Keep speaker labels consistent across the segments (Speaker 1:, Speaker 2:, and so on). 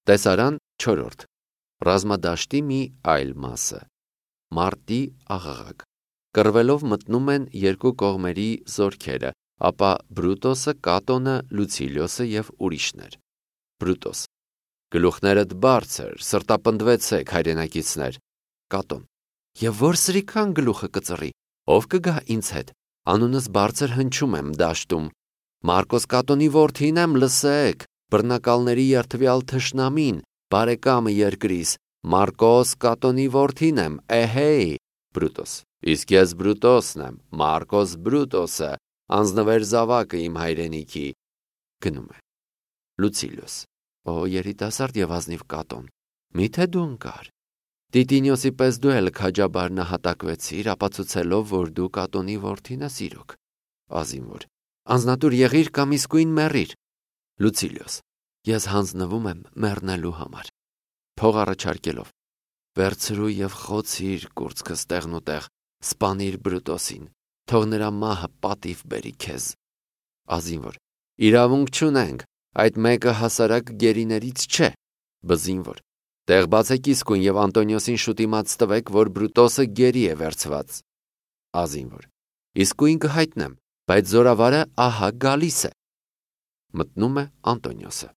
Speaker 1: Տեսարան 4. Ռազմադաշտի մի այլ մասը։ Մարտի աղաղակ։ Կռվելով մտնում են երկու կողմերի զորքերը, ապա Բրուտոսը, Կատոնը, Լուցիլիոսը և ուրիշներ։ Բրուտոս. Գլուխներդ բարձր, սրտապնդվեցեք, հայրենակիցներ։ Կատոն. Եվ որ սրիկան գլուխը կծռի, ով կգա ինձ հետ, անունս բարձր հնչում եմ դաշտում։ Մարկոս Կատոնի որդին եմ, լսեք, բռնակալների երդվյալ թշնամին, բարեկամը երկրիս, Մարկոս Կատոնի որդին եմ, էհեյ։ Բրուտոս. Իսկ ես Բրուտոսն եմ, Մարկոս Բրուտոսը, անձնվեր զավակը իմ հայրենիքի։ Գնում է։ Լուցիլիոս. Օ երիտասարդ և ազնիվ Կատոն, միթե դու ընկար։ Տիտինիոսի պես դու էլ քաջաբար նահատակվեցիր, ապացուցելով, որ դու Կատոնի որդին ես իրոք։ Ազինվոր. Անձնատուր եղիր կամ իսկույն մեռիր։ Լուցիլիոս. Ես հանձնվում եմ մեռնելու համար։ Փող առաջարկելով. Վերցրու և խոցիր կուրծքս տեղնուտեղ, սպանիր Բրուտոսին, թող նրա մահը պատիվ բերի քեզ։ Ազինվոր. Իրավունք չունենք, այդ մեկը հասարակ գերիներից չէ։ Բզինվոր. Տեղ բացեք իսկույն և Անտոնիոսին շուտ իմաց տվեք, որ Բրուտոսը գերի է վերցված։ Ազինվոր. Իսկույն կհայտնեմ, բայց զորավարը ահա գալիս է։ Մտնում է Անտոնիոսը։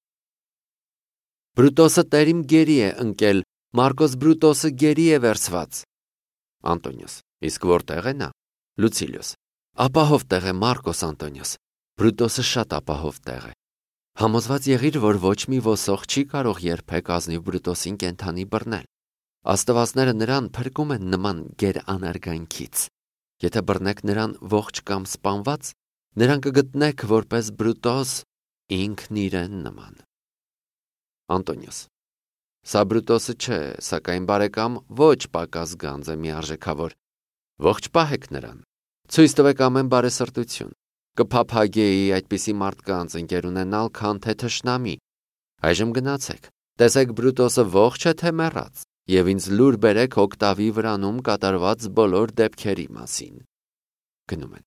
Speaker 1: Բրուտոսը տերիմ գերի է ընկել, Մարկոս Բրուտոսը գերի է վերցված։ Անտոնիոս. Իսկ որտեղ է նա։ Լուցիլիոս. Ապահով տեղ է, Մարկոս Անտոնիոս, Բրուտոսը շատ ապահով տեղ է։ Համոզված եղիր, որ ոչ մի ոսող չի կարող երբեք ազնիվ Բրուտոսին կենդանի բռնել։ Աստվածները նրան փրկում են նման գերանարգանքից։ Եթե բռնեք նրան ողջ կամ սպանված, նրան կգտնեք որպես Բրուտոս ինքն իրեն նման։ Անտոնիոս. Սա Բրուտոսը չէ, սակայն բարեկամ ոչ պակաս գանձ է միարժեքավոր։ Ողջ պահեք նրան։ Ցույց տվեք ամեն բարեսրտություն։ Կփափագեի այդպիսի մարդկանց ընկեր ունենալ, քան թե թշնամի։ Այժմ գնացեք։ Տեսեք Բրուտոսը ողջ է թե մեռած, և ինձ լուր բերեք Օկտավի վրանում կատարված բոլոր դեպքերի մասին։ Գնում են։